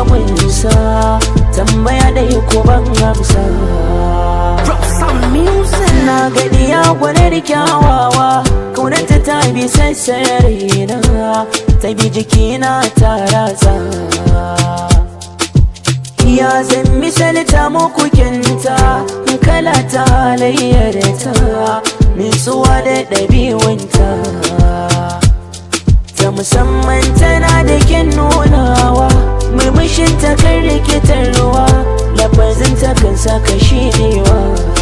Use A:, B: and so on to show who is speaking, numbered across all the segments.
A: kunsa, tambaya ɗaya ko ban amsa. Na gadi ya gwanar kyawawa, kaunarta ta bi sassarina, ta bi jikina ta ratsa. Ya zan misalta muku kinta, kala ta halayyarta, nutsuwa da ɗabi'unta ta musamman tana da kyan nunawa, murmushin ta kan rikitarwa, lafazin ta kan saka shirewa.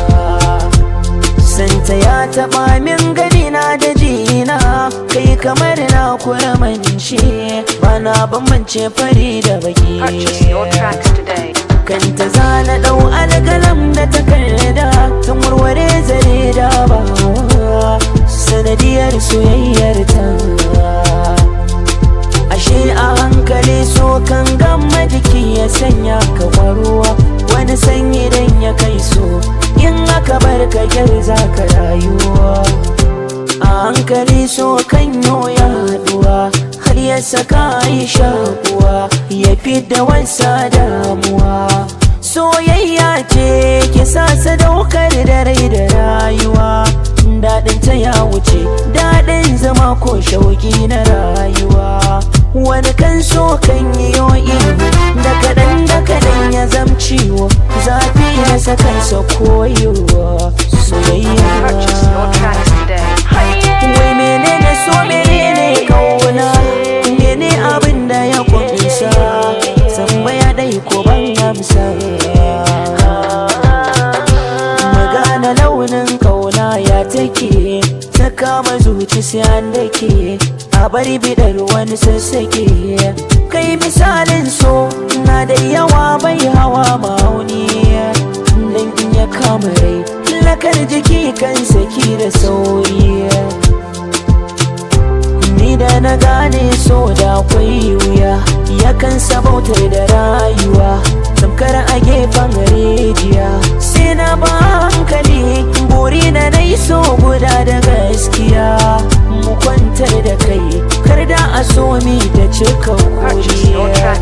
A: Santa ya taɓa min ganina da jina, kai kamar na kuramance, bana bambance fari da baki. Kanta zana ɗau alƙalam da takarda, tun warware zare da bawa, sanadiyar soyayyarta. Ashe a hankali so kan gama jiki ya sanya ka kwaruwa, wani sanyi dan ya kai so, in aka bar ka za ka rayuwa. A hankali so kan ya haɗuwa, har ya saka yi shakuwa, ya fidda wansa damuwa. Soyayya ce ke sa sadaukar da rai da rayuwa, daɗin ta ya wuce daɗin zama ko shauƙi na rayuwa. Wani kan so kan yi yoyi, da kaɗan ya zamciwo, zafi ya sakansa koyowa. Soyayya wai menene so, menene kauna, mene abin da ya kunsa, tambaya dai ko ban amsa. Magana launin kauna ya take, ta kama zuci sai an dake, a bari bidar wani sassake. Kai misalin so na da yawa bai hawa ma'auni, nan in ya kama rai lakar jiki kan saki da sauri. Ni da na gane so da akwai wuya, yakan sabautar da rayuwa, tamkar a gefen rijiya. Sai na ba hankali buri na nai so guda da gaskiya, mu kwantar da kai kar da a so mi da cika kuriya.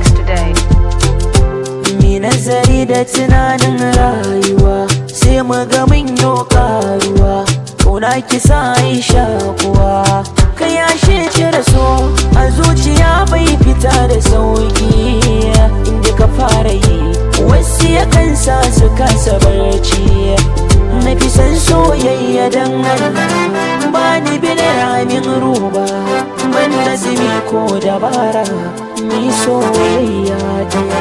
A: Mi nazari da tunanin rayuwa, sai mu ga mun yi karuwa, kauna kisa yi shakuwa. Kai yashe cire so a zuciya bai fita da sauki, inda ka fara yi wasu yakan sa su kasa barci. Na fi san soyayya dan Allah, ba ni bin ramin roba, ban da zumi ko dabara, ni soyayya ta.